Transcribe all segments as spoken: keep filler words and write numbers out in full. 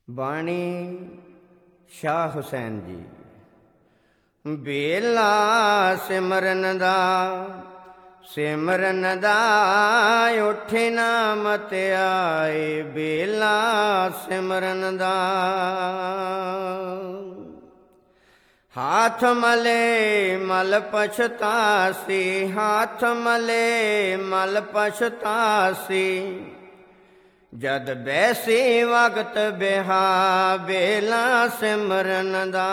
ਬਾਣੀ ਸ਼ਾਹ ਹੁਸੈਨ ਜੀ। ਬੇਲਾ ਸਿਮਰਨ ਦਾ ਸਿਮਰਨ ਦਾ ਉੱਠੇ ਨਾ ਮਤ ਆਏ, ਬੇਲਾ ਸਿਮਰਨ ਦਾ। ਹਾਥ ਮਲੇ ਮਲ ਪਛਤਾਸੀ, ਹਾਥ ਮਲੇ ਮਲ ਪਛਤਾਸੀ। ਜਦ ਬੈਸੀ ਵਕਤ ਬਿਹਾ, ਬੇਲਾ ਸਿਮਰਨ ਦਾ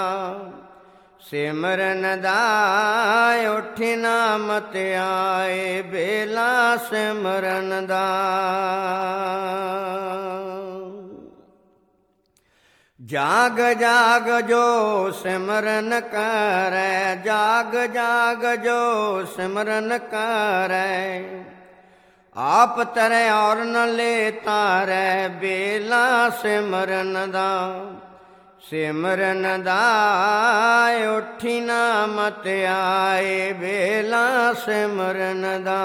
ਸਿਮਰਨ ਦਾ ਉੱਠੀ ਨਾ ਮਤ ਆਏ, ਬੇਲਾ ਸਿਮਰਨ ਦਾ। ਜਾਗ ਜਾਗ ਜੋ ਸਿਮਰਨ ਕਰੈ, ਜਾਗ ਜਾਗ ਜੋ ਸਿਮਰਨ ਕਰੈ। ਆਪ ਤਰੈ ਔਰ ਨ ਲੇ ਤਾਰੈ, ਬੇਲਾ ਸਿਮਰਨ ਦਾ ਸਿਮਰਨ ਦਾ ਉੱਠੀ ਨਾ ਮਤ ਆਏ, ਬੇਲਾ ਸਿਮਰਨ ਦਾ।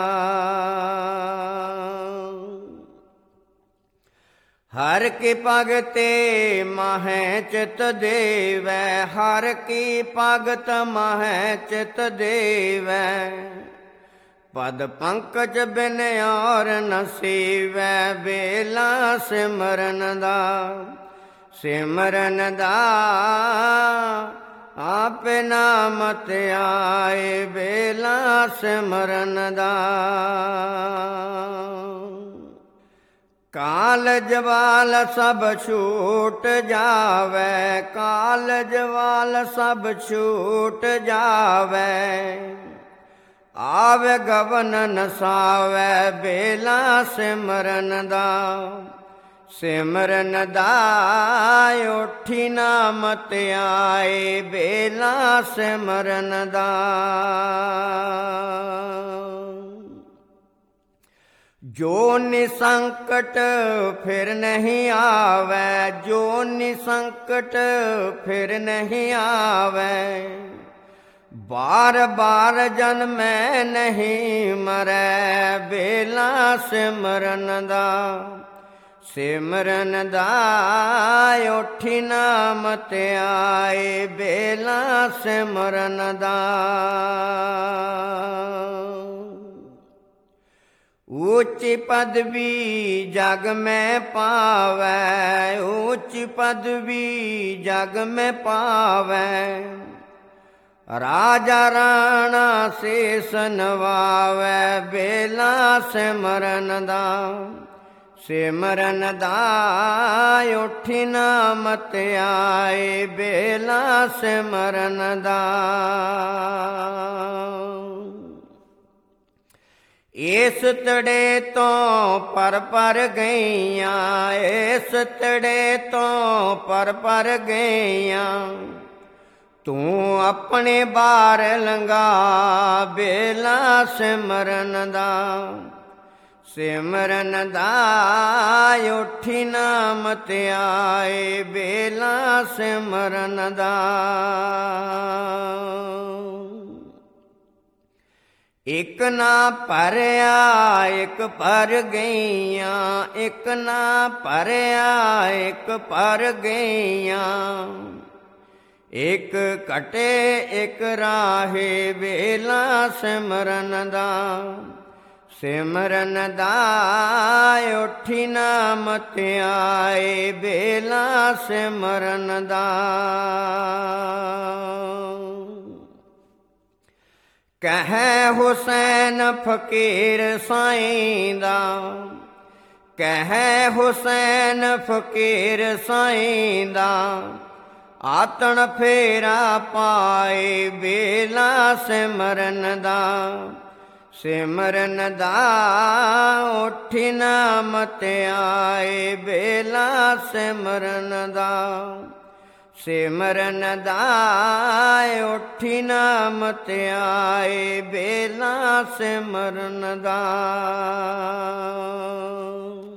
ਹਰ ਕੀ ਭਗਤੇ ਮਾਹੈ ਚਿਤ ਦੇਵੈ, ਹਰ ਕੀ ਭਗਤ ਮਾਹੈ ਚਿਤ ਦੇਵੈ। ਪਦ ਪੰਕਜ ਬਿਨ ਔਰ ਨ ਸੇਵੈ, ਬੇਲਾ ਸਿਮਰਨ ਦਾ ਸਿਮਰਨ ਦਾ। ਆਪੇ ਨਾ ਮਤ ਆਏ, ਬੇਲਾ ਸਿਮਰਨ ਦਾ। ਕਾਲਜ ਵਾਲ ਸਭ ਛੂਟ ਜਾਵੈ, ਕਾਲਜ ਵਾਲ ਸਭ ਛੂਟ ਜਾਵੈ। ਆਵੇ ਗਵਨ ਨਸਾਵੈ, ਬੇਲਾ ਸਿਮਰਨ ਦਾ ਸਿਮਰਨ ਦਾ ਉੱਠੀ ਨਾ ਮਤ ਆਏ, ਬੇਲਾ ਸਿਮਰਨ ਦਾ। ਜੋ ਨਿਸੰਕਟ ਫਿਰ ਨਹੀਂ ਆਵੈ, ਜੋ ਨਿਸੰਕਟ ਫਿਰ ਨਹੀਂ ਆਵੈ। ਬਾਰ ਬਾਰ ਜਨਮੈ ਨਹੀਂ ਮਰੈ, ਬੇਲਾ ਸਿਮਰਨ ਦਾ ਸਿਮਰਨ ਦਾ ਉੱਠੀ ਨਾ ਮਤ ਆਏ, ਬੇਲਾ ਸਿਮਰਨ ਦਾ। ਉੱਚੀ ਪਦਵੀ ਜਗ ਮੈਂ ਪਾਵੈ, ਉੱਚੀ ਪਦਵੀ ਜਗ ਮੈਂ ਪਾਵੈ। ਰਾਜਾ ਰਾਣਾ ਸੀਸ ਨਵਾਵੈ, ਬੇਲਾ ਸਿਮਰਨ ਦਾ ਸਿਮਰਨ ਦਾ ਉੱਠੀ ਨਾ ਮਤ ਆਏ, ਬੇਲਾ ਸਿਮਰਨ ਦਾ। ਇਸ ਤੜੇ ਤੋਂ ਪਰ ਪਰ ਗਈਆਂ, ਇਸ ਤੜੇ ਤੋਂ ਪਰ ਪਰ ਗਈਆਂ। ਤੂੰ ਆਪਣੇ ਬਾਰ ਲੰਘਾ, ਬੇਲਾ ਸਿਮਰਨ ਦਾ ਸਿਮਰਨ ਦਾ ਉੱਠੀ ਨਾ ਮਤ ਆਏ, ਬੇਲਾ ਸਿਮਰਨ ਦਾ। ਇੱਕ ਨਾ ਭਰਿਆ ਇੱਕ ਭਰ ਗਈਆਂ, ਇੱਕ ਨਾ ਭਰਿਆ ਇੱਕ ਭਰ ਗਈਆਂ। ਇੱਕ ਘਟੇ ਇੱਕ ਰਾਹੇ, ਬੇਲਾ ਸਿਮਰਨ ਦਾ ਸਿਮਰਨ ਦਾ ਉੱਠੀ ਨਾ ਮਤ ਆਏ, ਬੇਲਾ ਸਿਮਰਨ ਦਾ। ਕਹਿ ਹੁਸੈਨ ਫਕੀਰ ਸਾਈਂ ਦਾ, ਕਹਿ ਹੁਸੈਨ ਫਕੀਰ ਸਾਈਂ ਦਾ। ਆਤਣ ਫੇਰਾ ਪਾਏ, ਬੇਲਾ ਸਿਮਰਨ ਦਾ ਸਿਮਰਨ ਦਾ ਉੱਠੀ ਨਾ ਮਤ ਆਏ, ਬੇਲਾ ਸਿਮਰਨ ਦਾ ਸਿਮਰਨ ਦਾ ਉੱਠੀ ਨਾ ਮਤ ਆਏ, ਬੇਲਾ ਸਿਮਰਨ ਦਾ।